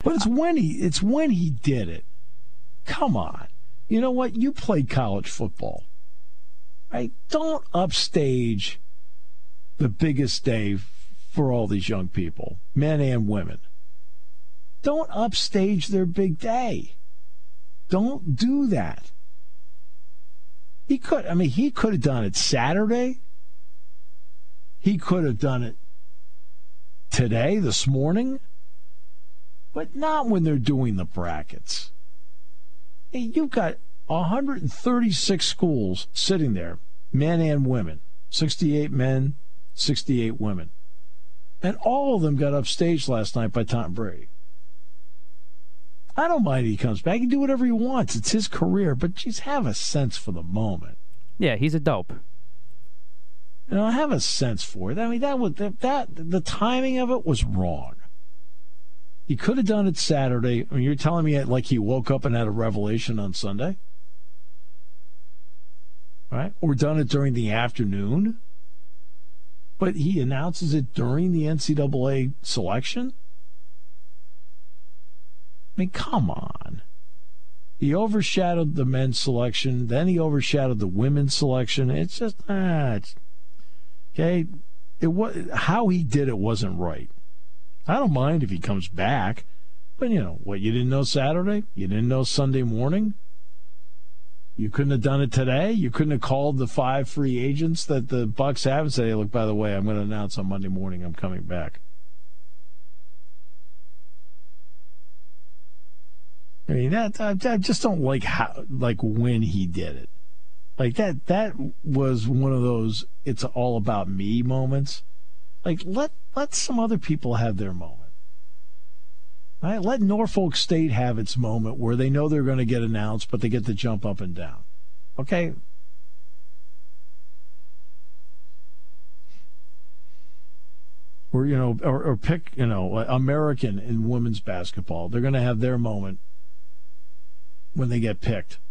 But it's when he did it. Come on. You know what? You played college football. Right? Don't upstage the biggest day for all these young people, men and women. Don't upstage their big day. Don't do that. He could have done it Saturday. He could have done it today, this morning, but not when they're doing the brackets. Hey, you've got 136 schools sitting there, men and women, 68 men, 68 women. And all of them got upstaged last night by Tom Brady. I don't mind if he comes back. He can do whatever he wants. It's his career, but just have a sense for the moment. Yeah, he's a dope. You know, have a sense for it. I mean, the timing of it was wrong. He could have done it Saturday. I mean, you're telling me like he woke up and had a revelation on Sunday? Right? Or done it during the afternoon? But he announces it during the NCAA selection? I mean, come on. He overshadowed the men's selection, then he overshadowed the women's selection. It's just, okay. How he did it wasn't right. I don't mind if he comes back, but you know what? You didn't know Saturday. You didn't know Sunday morning. You couldn't have done it today. You couldn't have called the 5 free agents that the Bucks have and say, "Hey, look, by the way, I'm going to announce on Monday morning I'm coming back." I mean, I just don't like when he did it. Like that was one of those "it's all about me" moments. Like let some other people have their moment. Right? Let Norfolk State have its moment where they know they're going to get announced, but they get to jump up and down. Okay? Or or pick American in women's basketball. They're going to have their moment when they get picked.